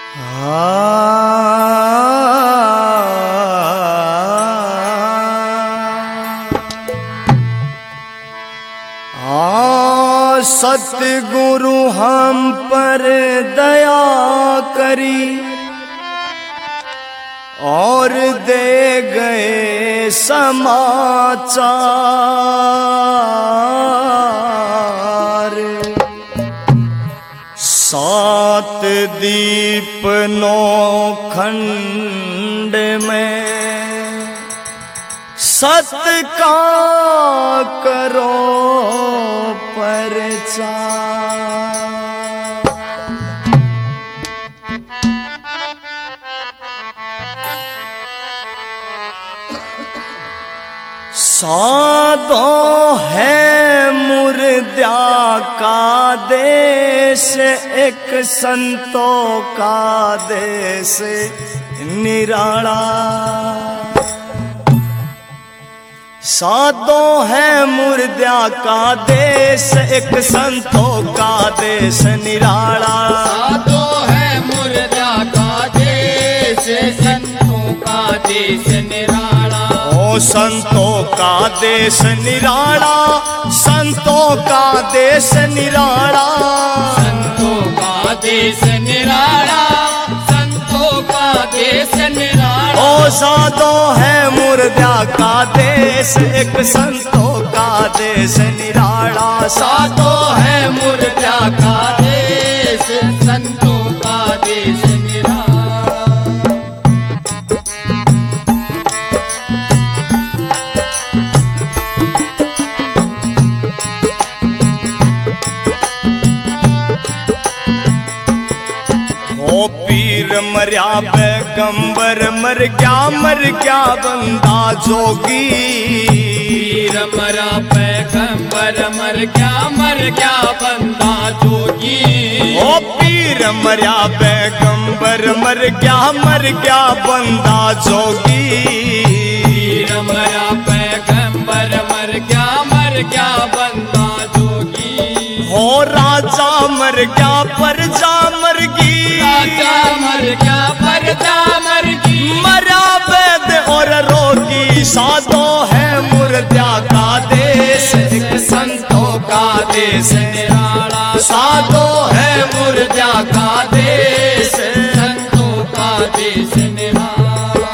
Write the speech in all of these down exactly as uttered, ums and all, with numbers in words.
आ सतगुरु हम पर दया करी और दे गए समाचार। सात दीप नौ खंड में सत का करो प्रचार। साधो है मुर्दा का देश, एक संतों का देश निराला। साधो है मुर्दा का देश, एक संतों का देश निराला। साधो है मुर्दा का देश, संतों का देश निराला। ओ संतों का देश निराला, संतों का देश निराला। संतों का देश निराला, संतों का देश निराला। ओ साधो है मुर्दा का देश, एक संतों का देश निराला। साधो है मुर्दा का देश, संतों का देश निराला। ओ पीर मरिया पैगंबर मर गया, मर गया बंदा जोगी। पीर मरा पैगंबर मर गया, मर गया बंदा जोगी। ओ पीर मरिया पैगंबर मर गया, मर गया बंदा जोगी। पीर मरा पैगंबर मर गया, मर गया बंदा जोगी। हो राजा मर गया, प्रजा मर गई। राजा मर गया, प्रजा मर गई। मरा वैद और रोगी। साधो है मुर्दा का देश, एक संतों का देश निराला। साधो है मुर्दा का देश, संतों का देश निराला।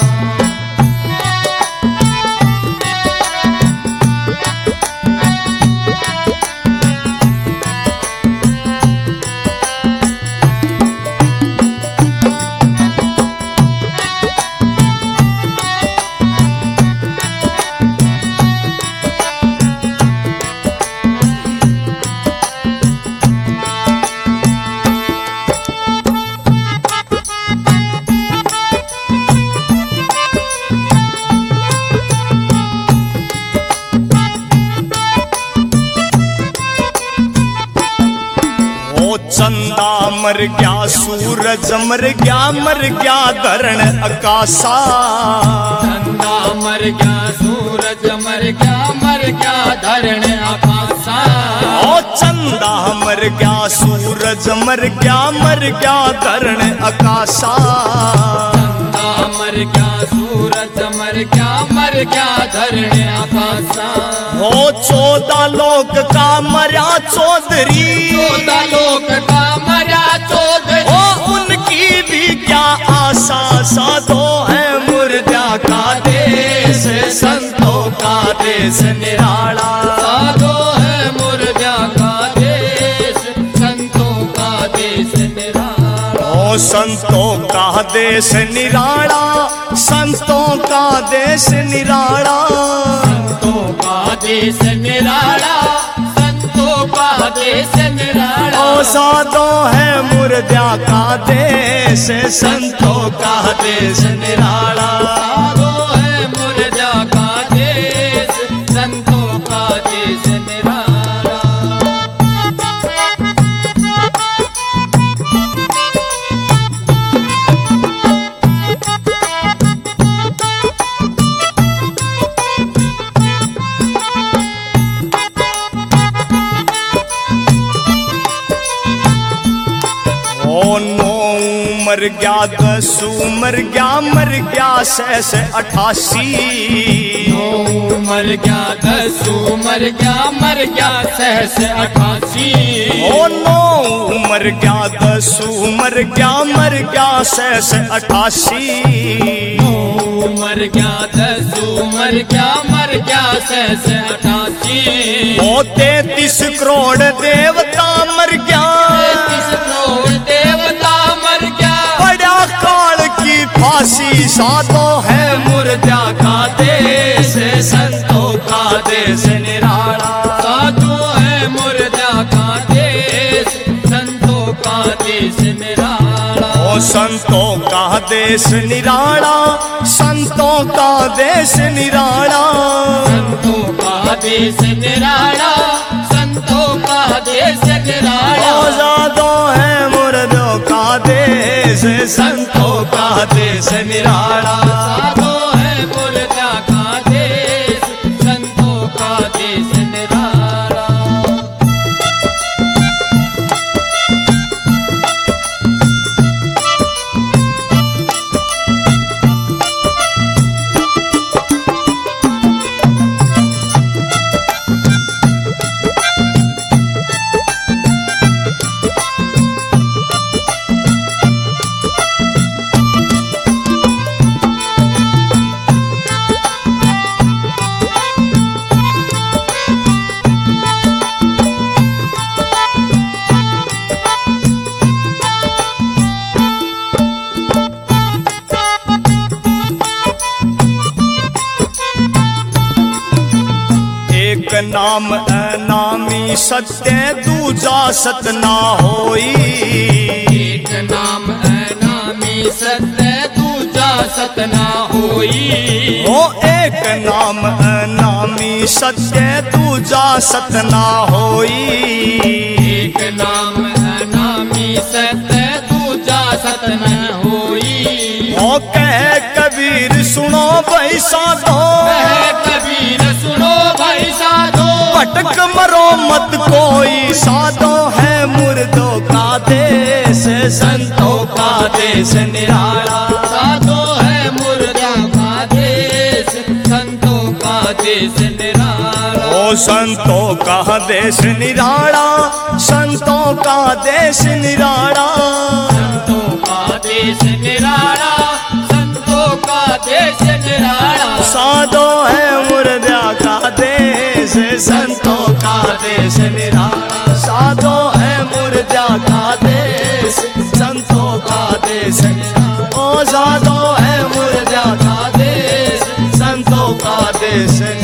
चंदा मर गया, सूरज मर गया, मर गया धरण आकाशा। चंदा मर गया, सूरज मर गया, मर गया धरण आकाशा। ओ चंदा मर गया, सूरज मर गया, मर गया धरण आकाशा। चंदा मर गया, सूरज मर गया, मर गया धरण आकाशा। हो चौदह लोक का मरा चौधरी। चौदह लोक का मरा चौधरी। ओ उनकी भी क्या आशा। साधो है मुर्दा का देश, संतों का देश निराला। साधो है मुर्दा का देश, संतों का देश निराला। ओ संतों का देश निराला, संतों का देश निराला। संतों का देश निराला, संतों का देश निराला। ओ साधो है मुर्दा का देश, संतों का देश निराला। साधो है मुर्दा का देश, संतों का देश निराला। मर गया दसू मर गया मर गया सहस अठासी। नौ मर गया दसू मर गया मर गया सहस अठासी। ओ नौ मर गया दसू मर गया मर गया सहस अठासी। नौ मर गया दसू मर गया मर गया सहस अठासी। ओ तैतीस करोड़ देवता मर गया। तैतीस करोड़ देवता मर गया। बड़ा काल की फांसी साधो है मुर्दा का देश संतों का देश निराला। साधु है मुर्दा का देश संतों का देश निराला। ओ संतों का देश निराला संतों का देश निराला। संतों का देश निराला संतों का देश निराला। आजादो है मुर्दों का देश संतों का देश निराला। साधु है मुर्दा का देश संतों का देश निराला। एक नाम अनामी सत्य दूजा सत ना होई। एक नाम अनामी सत्य दूजा सत ना होई। ओ एक नाम अनामी सत्य दूजा सत ना होई। एक नाम अनामी सत्य दूजा सत न होई। ओ कह कबीर सुनो भाई साधो। कह कबीर सुनो भाई साधो। भटक मरो मत कोई साधो है मुर्दों का देश संतों का देश निराला। साधो है मुर्दा का देश संतों का देश निराला। ओ संतों का देश निराला संतों का देश निराला। संतों का देश निराला संतों का देश निराला। साधो है मुर्दा का देश संतों का देश निराला। साधो है मुर्दा का देश संतों का देश निराला। ओ साधो है मुर्दा का देश संतों का देश